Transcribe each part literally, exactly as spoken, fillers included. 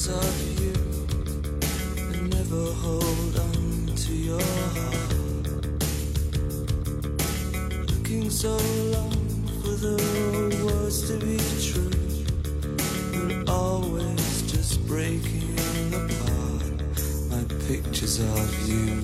pictures of you and never hold on to your heart. Looking so long for the words to be true, but always just breaking apart. My pictures of you.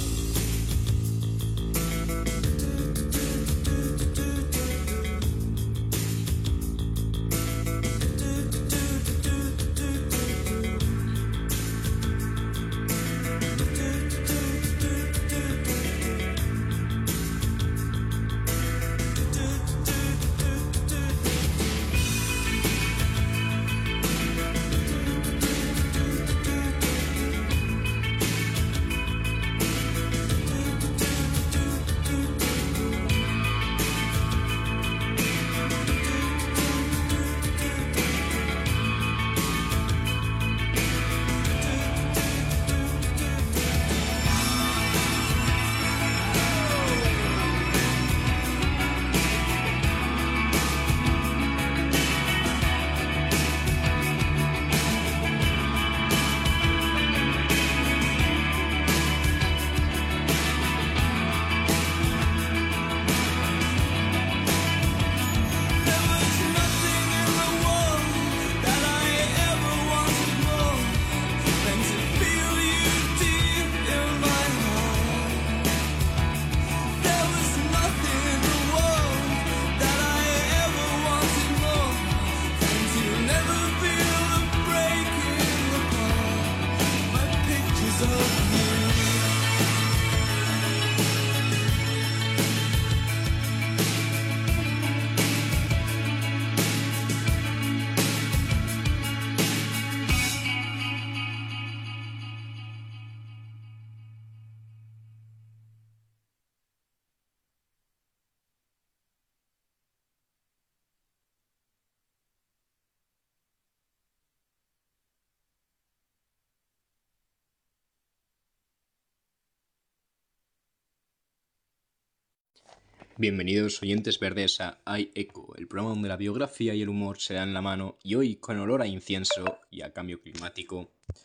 Bienvenidos oyentes verdes a iEco, el programa donde la biografía y el humor se dan la mano, y hoy con olor a incienso y a cambio climático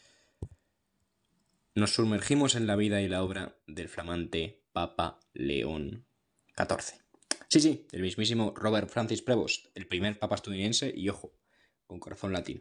nos sumergimos en la vida y la obra del flamante Papa León catorce. Sí, sí, el mismísimo Robert Francis Prevost, el primer papa estadounidense y, ojo, con corazón latino.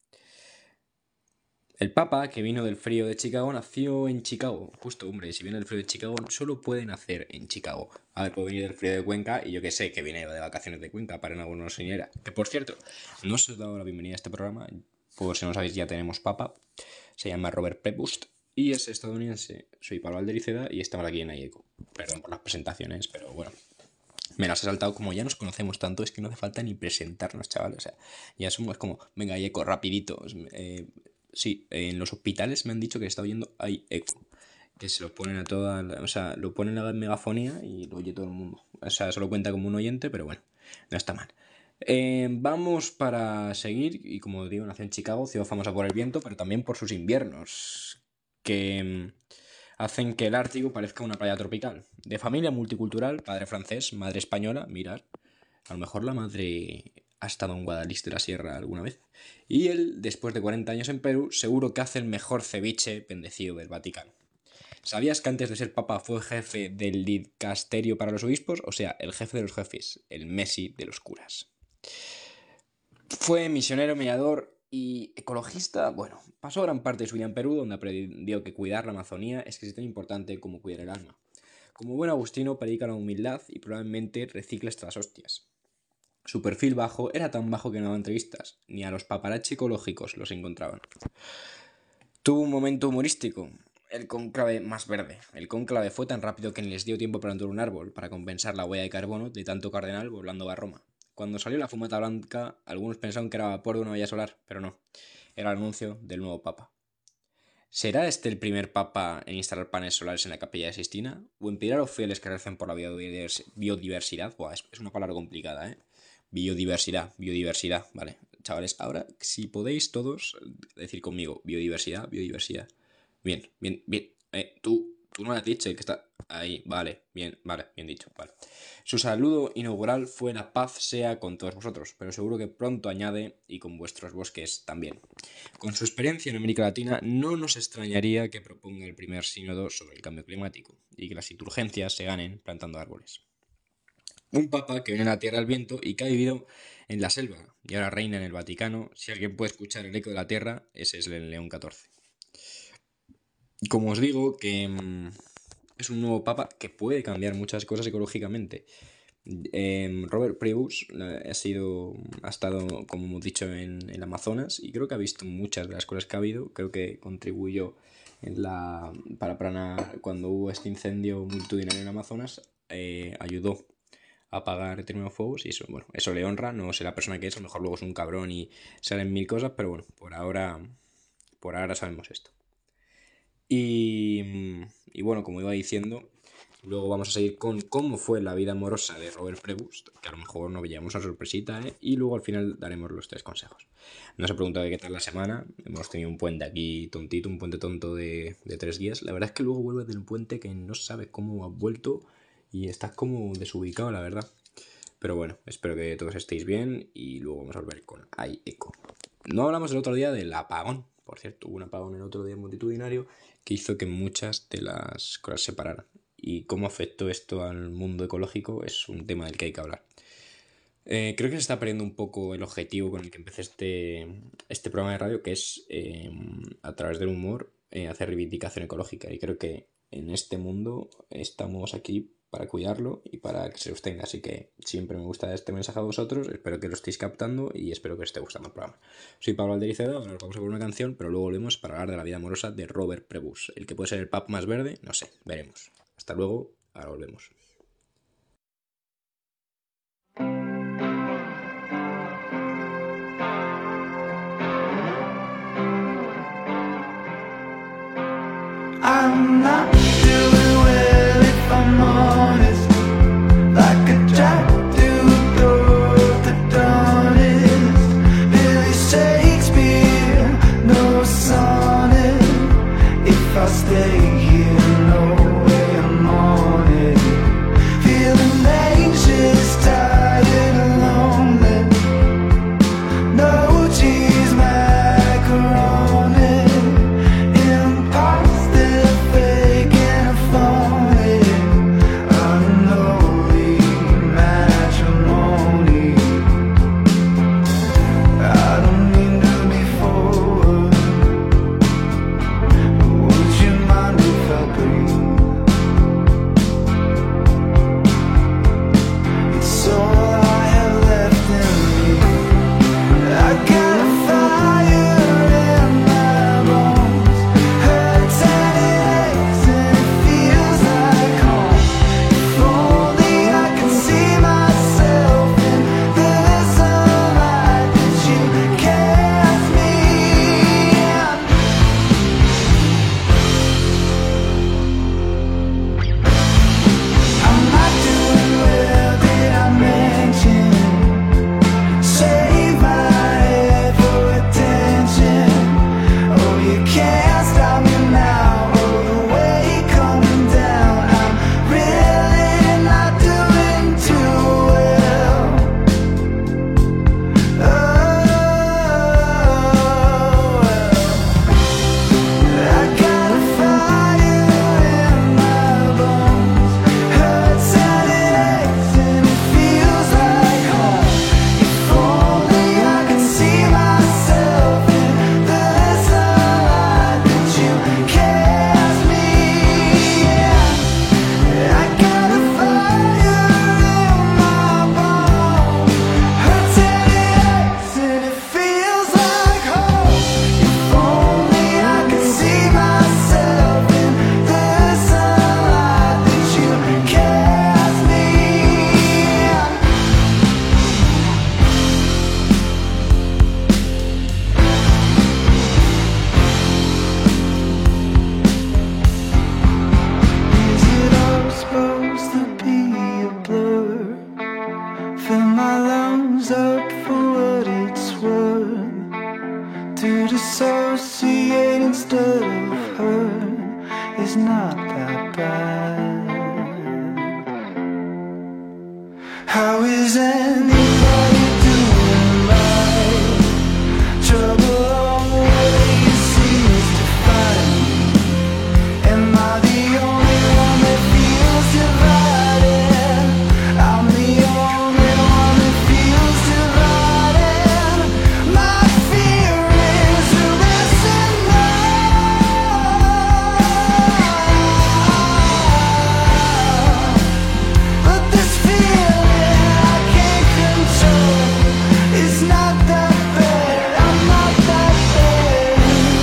El Papa, que vino del frío de Chicago, nació en Chicago. Justo, hombre, si viene del frío de Chicago, solo puede nacer en Chicago. A ver, puede venir del frío de Cuenca, y yo que sé, que viene de vacaciones de Cuenca para en alguna señora. Que, por cierto, no os he dado la bienvenida a este programa. Por si no sabéis, ya tenemos Papa. Se llama Robert Prevost y es estadounidense. Soy Pablo Aldericeda y estamos aquí en iEco. Perdón por las presentaciones, pero bueno, me las he saltado. Como ya nos conocemos tanto, es que no hace falta ni presentarnos, chavales. O sea, ya somos como, venga, iEco, rapidito. Eh... Sí, en los hospitales me han dicho que está oyendo iEco, que se lo ponen a toda la, o sea, lo ponen a la megafonía y lo oye todo el mundo. O sea, solo cuenta como un oyente, pero bueno, no está mal. Eh, vamos para seguir, y como digo, nació en Chicago, ciudad famosa por el viento, pero también por sus inviernos, que hacen que el Ártico parezca una playa tropical. De familia multicultural, padre francés, madre española, mirad, a lo mejor la madre ha estado en Guadalix de la Sierra alguna vez. Y él, después de cuarenta años en Perú, seguro que hace el mejor ceviche bendecido del Vaticano. ¿Sabías que antes de ser papa fue jefe del dicasterio para los obispos? O sea, el jefe de los jefes, el Messi de los curas. Fue misionero, mediador y ecologista. Bueno, pasó gran parte de su vida en Perú, donde aprendió que cuidar la Amazonía es casi tan importante como cuidar el alma. Como buen agustino, predica la humildad y probablemente recicla hasta las hostias. Su perfil bajo era tan bajo que no daba entrevistas, ni a los paparazzi ecológicos los encontraban. Tuvo un momento humorístico, el cónclave más verde. El cónclave fue tan rápido que ni les dio tiempo para plantar un árbol, para compensar la huella de carbono de tanto cardenal volando a Roma. Cuando salió la fumata blanca, algunos pensaron que era vapor de una valla solar, pero no, era el anuncio del nuevo papa. ¿Será este el primer papa en instalar paneles solares en la Capilla de Sistina? ¿O impedirá a los fieles que recen por la biodiversidad? Buah, es una palabra complicada, ¿eh? Biodiversidad, biodiversidad, vale. Chavales, ahora si podéis todos decir conmigo, biodiversidad, biodiversidad. Bien, bien, bien. Eh, tú, Tú no lo has dicho, el que está ahí. Vale, bien, vale, bien dicho. Vale. Su saludo inaugural fue: la paz sea con todos vosotros, pero seguro que pronto añade: y con vuestros bosques también. Con su experiencia en América Latina, no nos extrañaría que proponga el primer sínodo sobre el cambio climático y que las indulgencias se ganen plantando árboles. Un papa que viene a la tierra al viento y que ha vivido en la selva y ahora reina en el Vaticano. Si alguien puede escuchar el eco de la tierra, ese es el León catorce. Como os digo, que mmm, es un nuevo papa que puede cambiar muchas cosas ecológicamente. Eh, Robert Preus ha sido, ha estado, como hemos dicho, en el Amazonas, y creo que ha visto muchas de las cosas que ha habido. Creo que contribuyó en la para, para cuando hubo este incendio multitudinario en el Amazonas, eh, ayudó a apagar determinados fuegos, y eso, bueno, eso le honra. No sé la persona que es, a lo mejor luego es un cabrón y salen mil cosas, pero bueno, por ahora, por ahora sabemos esto. Y, y bueno, como iba diciendo, luego vamos a seguir con cómo fue la vida amorosa de Robert Preus, que a lo mejor nos llevamos a sorpresita, ¿eh? Y luego al final daremos los tres consejos. Nos ha preguntado qué tal la semana. Hemos tenido un puente aquí tontito, un puente tonto de, de tres días. La verdad es que luego vuelves del puente que no sabes cómo has vuelto y estás como desubicado, la verdad. Pero bueno, espero que todos estéis bien y luego vamos a volver con Ay Eco. No hablamos el otro día del apagón. Por cierto, hubo un apagón el otro día multitudinario que hizo que muchas de las cosas se pararan. Y cómo afectó esto al mundo ecológico es un tema del que hay que hablar. Eh, creo que se está perdiendo un poco el objetivo con el que empecé este, este programa de radio, que es, eh, a través del humor, eh, hacer reivindicación ecológica. Y creo que en este mundo estamos aquí para cuidarlo y para que se os tenga. Así que siempre me gusta este mensaje a vosotros. Espero que lo estéis captando y espero que os esté gustando el programa. Soy Pablo Aldericeda, ahora nos vamos a poner una canción, pero luego volvemos para hablar de la vida amorosa de Robert Preus. El que puede ser el pub más verde, no sé, veremos. Hasta luego, ahora volvemos. I'm not doing well, if I'm honest, like a jack to go the dawn is Billy Shakespeare, no sonnet. If I stay here, no way I'm on it. Feeling anxious, tired and lonely. No cheese, macaroni. is not that bad. How is anybody doing right? Trouble always seems to find me. Am I the only one that feels divided? I'm the only one that feels divided. My fear is arresting now. But this feeling I can't control is not that bad. I'm not that bad.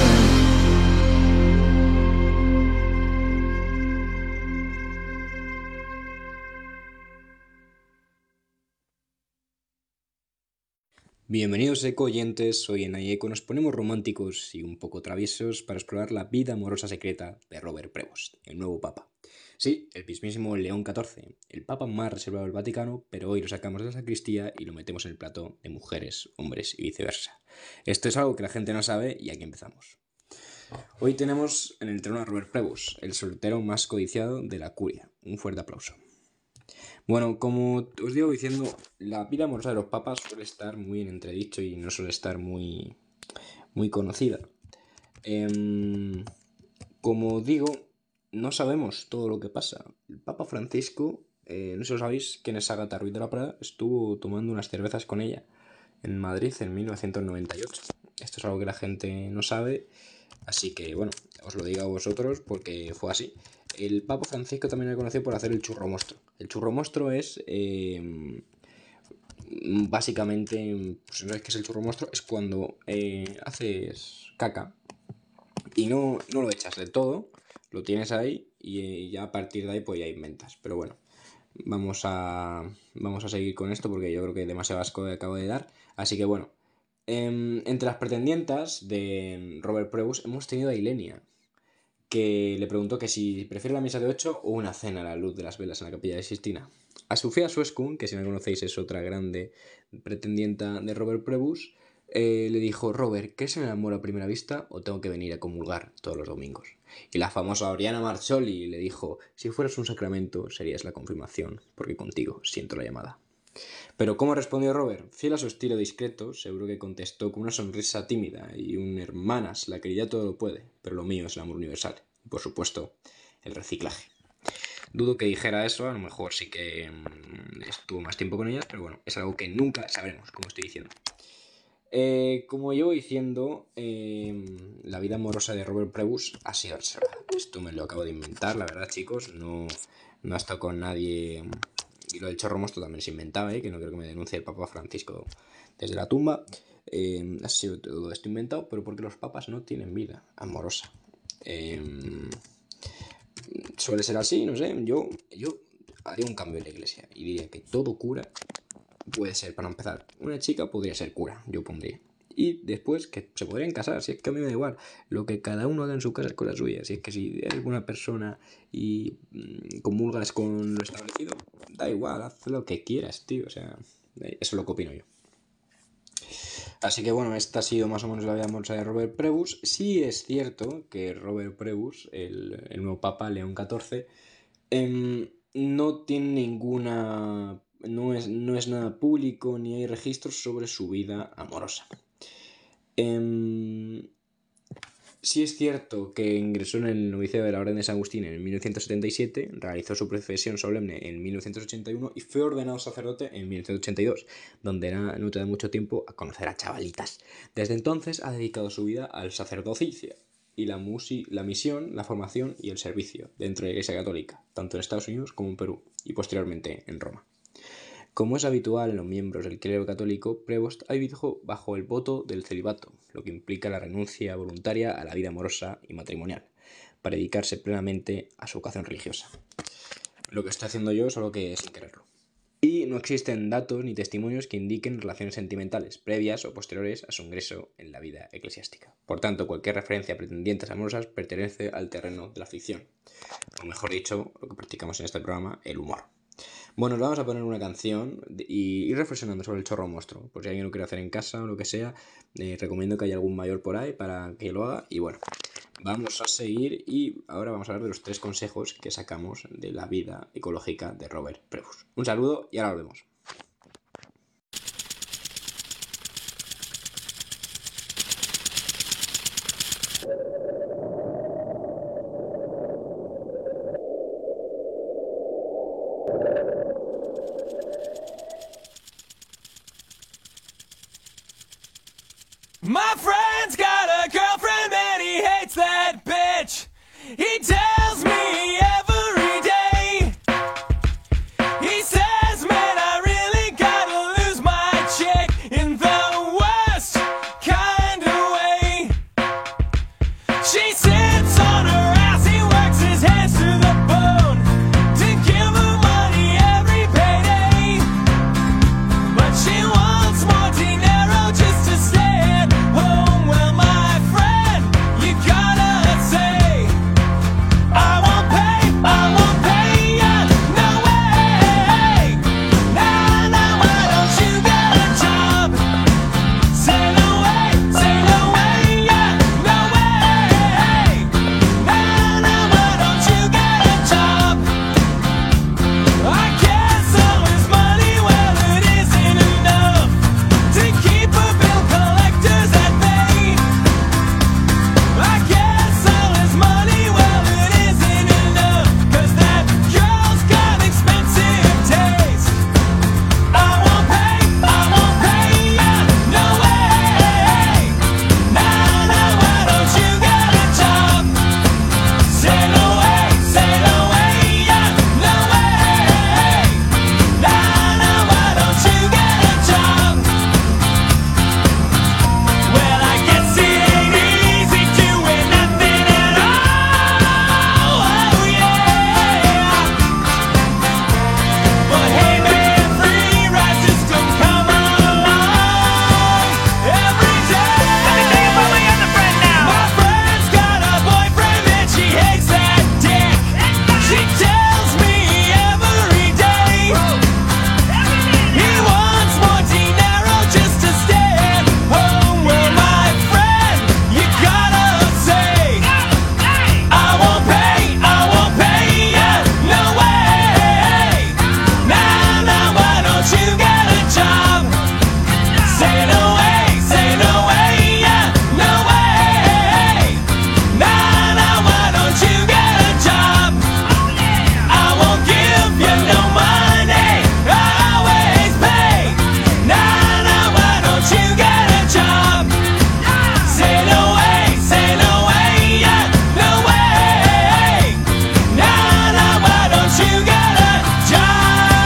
Bienvenidos eco-oyentes, soy Enayeco, nos ponemos románticos y un poco traviesos para explorar la vida amorosa secreta de Robert Prevost, el nuevo papa. Sí, el mismísimo León catorce, el papa más reservado del Vaticano, pero hoy lo sacamos de la sacristía y lo metemos en el plato de mujeres, hombres y viceversa. Esto es algo que la gente no sabe y aquí empezamos. Hoy tenemos en el trono a Robert Prevost, el soltero más codiciado de la curia. Un fuerte aplauso. Bueno, como os digo diciendo, la vida amorosa de los papas suele estar muy en entredicho y no suele estar muy, muy conocida. Eh, como digo, no sabemos todo lo que pasa. El Papa Francisco, eh, no sé si lo sabéis, quién es Ágata Ruiz de la Prada, estuvo tomando unas cervezas con ella en Madrid en mil novecientos noventa y ocho. Esto es algo que la gente no sabe, así que bueno, os lo digo a vosotros porque fue así. El Papa Francisco también era conocido por hacer el churro mostro. El churro mostro es eh, básicamente, pues si no sabéis qué es el churro mostro, es cuando eh, haces caca y no, no lo echas del todo, lo tienes ahí y ya a partir de ahí pues ya inventas. Pero bueno, vamos a, vamos a seguir con esto porque yo creo que demasiado asco acabo de dar. Así que bueno, eh, entre las pretendientas de Robert Prevost hemos tenido a Ilenia, que le preguntó que si prefiere la misa de ocho o una cena a la luz de las velas en la capilla de Sistina. A Sofía Suescun, que si no conocéis es otra grande pretendienta de Robert Prevost, eh, le dijo: Robert, ¿qué es el amor a primera vista o tengo que venir a comulgar todos los domingos? Y la famosa Oriana Marcholi le dijo: si fueras un sacramento serías la confirmación, porque contigo siento la llamada. Pero ¿cómo respondió Robert? Fiel a su estilo discreto, seguro que contestó con una sonrisa tímida y un hermanas, la querida todo lo puede, pero lo mío es el amor universal. Y por supuesto, el reciclaje. Dudo que dijera eso, a lo mejor sí que mmm, estuvo más tiempo con ellas, pero bueno, es algo que nunca sabremos, como estoy diciendo. Eh, como llevo diciendo, eh, la vida amorosa de Robert Prevost ha sido reservada. Esto me lo acabo de inventar, la verdad, chicos, no, no ha estado con nadie. Y lo del chorro mostro también se inventaba, ¿eh? Que no creo que me denuncie el Papa Francisco desde la tumba. Eh, ha sido todo esto inventado, pero porque los papas no tienen vida amorosa. Eh, suele ser así, no sé. Yo, yo haría un cambio en la iglesia y diría que todo cura puede ser, para empezar, una chica podría ser cura, yo pondría. Y después que se podrían casar, si es que a mí me da igual. Lo que cada uno haga en su casa es cosa suya. Si es que si eres buena persona y mmm, comulgas con lo establecido, da igual, haz lo que quieras, tío. O sea, eso es lo que opino yo. Así que bueno, esta ha sido más o menos la vida amorosa de Robert Prevost. Sí es cierto que Robert Prevost, el, el nuevo papa León catorce, eh, no tiene ninguna... No es, no es nada público ni hay registros sobre su vida amorosa. Eh, sí es cierto que ingresó en el noviciado de la Orden de San Agustín en mil novecientos setenta y siete, realizó su profesión solemne en mil novecientos ochenta y uno y fue ordenado sacerdote en mil novecientos ochenta y dos, donde era, no te da mucho tiempo a conocer a chavalitas. Desde entonces ha dedicado su vida al sacerdocio y la, musi- la misión, la formación y el servicio dentro de la Iglesia Católica, tanto en Estados Unidos como en Perú y posteriormente en Roma. Como es habitual en los miembros del clero católico, Prevost ha vivido bajo el voto del celibato, lo que implica la renuncia voluntaria a la vida amorosa y matrimonial, para dedicarse plenamente a su vocación religiosa. Lo que estoy haciendo yo solo que sin quererlo. Y no existen datos ni testimonios que indiquen relaciones sentimentales previas o posteriores a su ingreso en la vida eclesiástica. Por tanto, cualquier referencia a pretendientes amorosas pertenece al terreno de la ficción, o mejor dicho, lo que practicamos en este programa, el humor. Bueno, os vamos a poner una canción y ir reflexionando sobre el chorro monstruo. Por si alguien lo quiere hacer en casa o lo que sea, eh, recomiendo que haya algún mayor por ahí para que lo haga. Y bueno, Vamos a seguir y ahora vamos a hablar de los tres consejos que sacamos de la vida ecológica de Robert Prevost. Un saludo y ahora volvemos. My friend's got a girlfriend and he hates that bitch. He tells me every day. He says, man, I really gotta lose my chick in the worst kind of way. She sits on her ass, he works his hands to the bone to give her money every payday. But she wants more dinero just to stay at home. Well, my friend, you gotta say, I won't pay, I won't pay ya, no way. Nah, nah, why don't you get a job? Say no way, say no way, yeah, no way. Nah, nah, why don't you get a job? I guess all his money, well, it isn't enough to keep a bill collectors at bay. I guess all his money, well, it isn't enough, 'cause that girl's got expensive taste. I won't pay, I won't pay ya, no way. Nah, nah, why don't you get a job? Say no way, say no way, yeah, no way. Nah, nah, why don't you get a job? Well, I guess it ain't easy doing nothing at all. Oh yeah. But hey man, free rides just don't come along every day. Let me tell you about my other friend now. My friend's got a boyfriend and she hates that dick. She tells me every day. He wants more dinero just to stay at home. Well, my friend, you gotta say, I won't pay, I won't pay ya, no way. Nah, nah, why don't you get a job? Say no way, say no way, yeah, no way. Nah, nah, why don't you get a job? I won't give you no money, I always pay. Nah, nah, why don't you get a job? Say no way, say no way, yeah, no way. Nah, nah, why don't you get a job?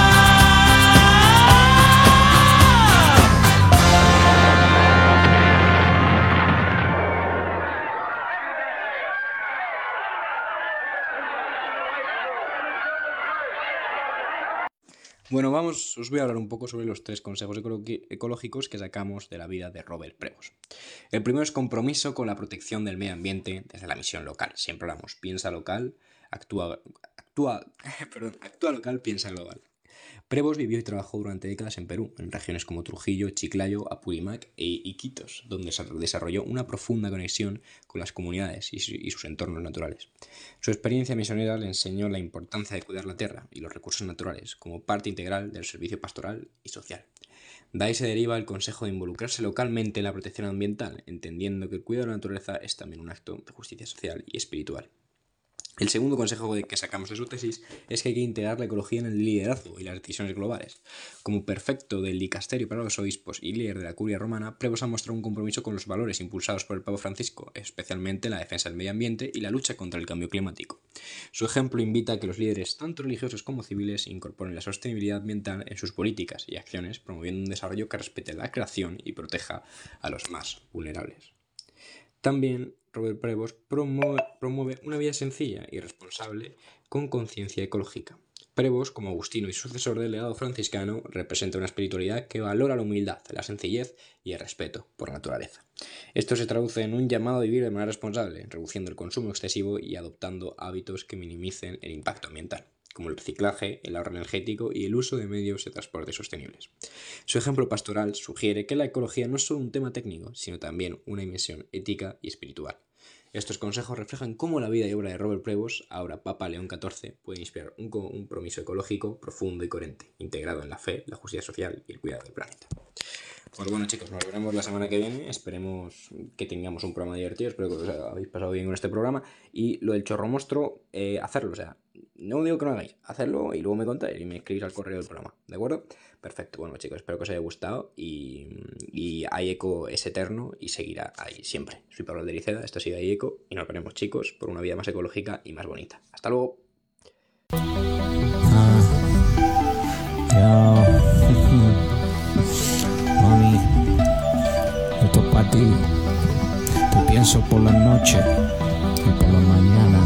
Bueno, vamos, os voy a hablar un poco sobre los tres consejos ecolo- ecológicos que sacamos de la vida de Robert Prevost. El primero es compromiso con la protección del medio ambiente desde la misión local. Siempre hablamos, piensa local, actúa, actúa, perdón, actúa local, piensa global. Prevost vivió y trabajó durante décadas en Perú, en regiones como Trujillo, Chiclayo, Apurímac e Iquitos, donde desarrolló una profunda conexión con las comunidades y, su- y sus entornos naturales. Su experiencia misionera le enseñó la importancia de cuidar la tierra y los recursos naturales como parte integral del servicio pastoral y social. De ahí se deriva el consejo de involucrarse localmente en la protección ambiental, entendiendo que el cuidado de la naturaleza es también un acto de justicia social y espiritual. El segundo consejo de que sacamos de su tesis es que hay que integrar la ecología en el liderazgo y las decisiones globales. Como prefecto del dicasterio para los obispos y líder de la curia romana, Prevost ha mostrado un compromiso con los valores impulsados por el Papa Francisco, especialmente la defensa del medio ambiente y la lucha contra el cambio climático. Su ejemplo invita a que los líderes, tanto religiosos como civiles, incorporen la sostenibilidad ambiental en sus políticas y acciones, promoviendo un desarrollo que respete la creación y proteja a los más vulnerables. También Robert Prevost promueve, promueve una vida sencilla y responsable con conciencia ecológica. Prevost, como agustino y sucesor del legado franciscano, representa una espiritualidad que valora la humildad, la sencillez y el respeto por la naturaleza. Esto se traduce en un llamado a vivir de manera responsable, reduciendo el consumo excesivo y adoptando hábitos que minimicen el impacto ambiental, como el reciclaje, el ahorro energético y el uso de medios de transporte sostenibles. Su ejemplo pastoral sugiere que la ecología no es solo un tema técnico, sino también una dimensión ética y espiritual. Estos consejos reflejan cómo la vida y obra de Robert Prevost, ahora Papa León catorce, puede inspirar un compromiso ecológico profundo y coherente, integrado en la fe, la justicia social y el cuidado del planeta. Pues bueno, chicos, nos veremos la semana que viene. Esperemos que tengamos un programa divertido. Espero que os habéis pasado bien con este programa. Y lo del chorro monstruo, eh, hacerlo. O sea, no digo que no hagáis, hacerlo y luego me contáis y me escribís al correo del programa. ¿De acuerdo? Perfecto. Bueno, chicos, espero que os haya gustado. Y, y AIECO es eterno y seguirá ahí siempre. Soy Pablo Aldericeda, esto ha sido AIECO. Y nos veremos, chicos, por una vida más ecológica y más bonita. Hasta luego. Ah, Mami, esto es para ti. Te pienso por la noche y por la mañana.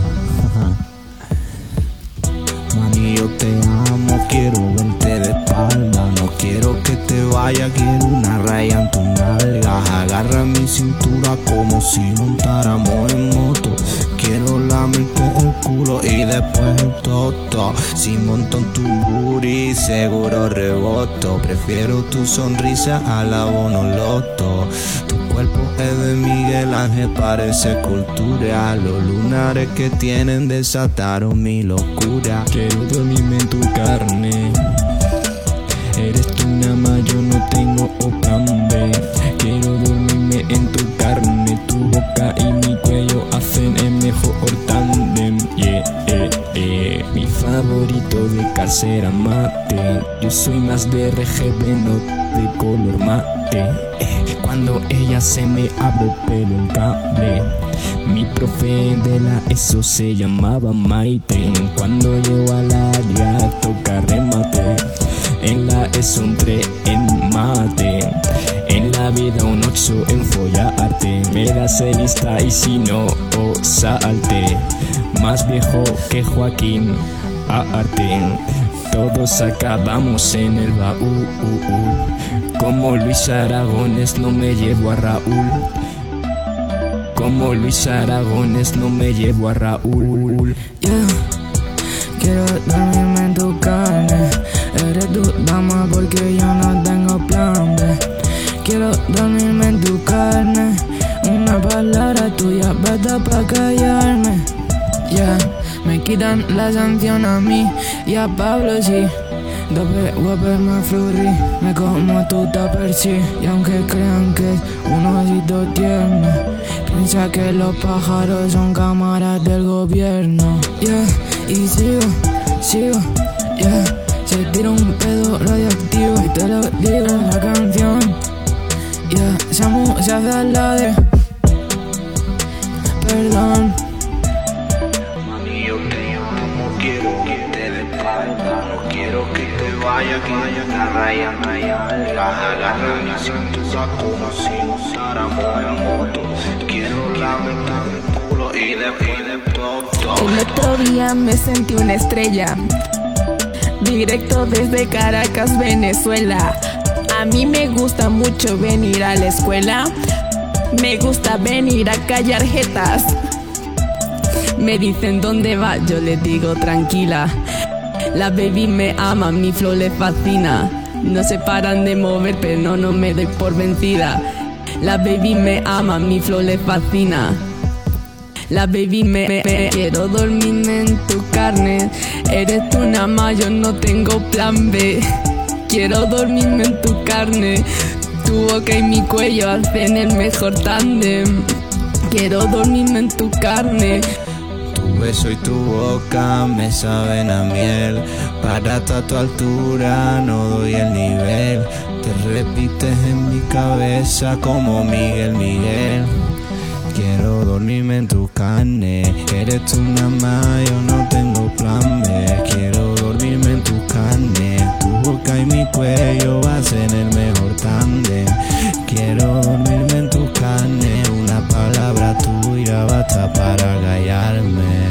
Mami, yo te amo, quiero verte de espalda. No quiero que te vaya, quiero una raya en tu nalga. Agarra mi cintura como si montáramos en moto. Quiero lamerte el culo y después el toto. Si monto en tu booty, seguro reboto. Prefiero tu sonrisa al abono loto. Tu cuerpo es de Miguel Ángel, parece cultura. Los lunares que tienen desataron mi locura. Quiero dormirme en tu carne. Eres tú nada más, yo no tengo plan B. Quiero dormirme en tu carne. Tu boca y mi cuello hacen el mejor tándem. Yeah, eh, eh. Mi favorito de carcera mate. Yo soy más de R G B, no de color mate. eh. Cuando ella se me abre el pelo en cable. Mi profe de la ESO se llamaba Maite. Cuando llego al área toca remate. En la ESO un tres en mate. En la vida un ocho en follarte. Me das el Insta y si no, o salte. Más viejo que Joaquín Arte. Todos acabamos en el baúl. Como Luis Aragones no me llevo a Raúl. Como Luis Aragones no me llevo a Raúl. Yeah. Quiero dormirme en tu carne. Eres tu dama porque yo no tengo plan B. Quiero dormirme en tu carne. Una palabra tuya basta pa' callarme. Yeah. Me quitan la sanción a mí y a Pablo sí. Dope, guape, más flurry. Me como tu tupper sí. Y aunque crean que es un osito tierno, piensa que los pájaros son cámaras del gobierno. Yeah, y sigo, sigo, yeah. Se tira un pedo radioactivo y te lo digo en la canción. Yeah, Samu se hace al lado de... Perdón. Mami, yo te amo, quiero que te dé espalda. No quiero que te vaya, que vaya una raya, raya. Agarra mi cintura como si usáramos en moto. Quiero lamerte el culo y después de todo. El otro día me sentí una estrella, directo desde Caracas, Venezuela. A mí me gusta mucho venir a la escuela. Me gusta venir a callar jetas. Me dicen dónde va, yo les digo tranquila. La baby me ama, mi flow le fascina. No se paran de mover, pero no, no me doy por vencida. La baby me ama, mi flow le fascina. La baby me, me, me quiero dormirme en tu carne. Eres tú nada más, yo no tengo plan B. Quiero dormirme en tu carne. Tu boca y mi cuello hacen el mejor tándem. Quiero dormirme en tu carne. Tu beso y tu boca me saben a miel. Para a tu altura no doy el nivel. Te repites en mi cabeza como Miguel Miguel. Quiero dormirme en tu carne. Eres tú nada más, yo no tengo plan B. Quiero dormirme en tu carne. Tu boca y mi cuello hacen el mejor tándem. Quiero dormirme en tu carne. Una palabra tuya basta para callarme.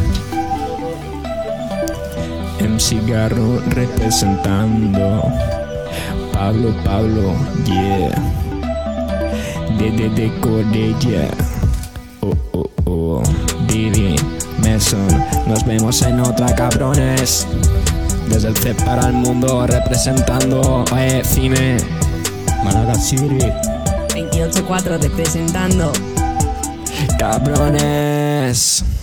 En cigarro representando Pablo, Pablo, yeah. De de de Cordilla. Oh, oh, oh. Didi, Mason. Nos vemos en otra, cabrones. Desde el C para el mundo representando eh, cine Málaga City. veintiocho cuatro representando. cabrones.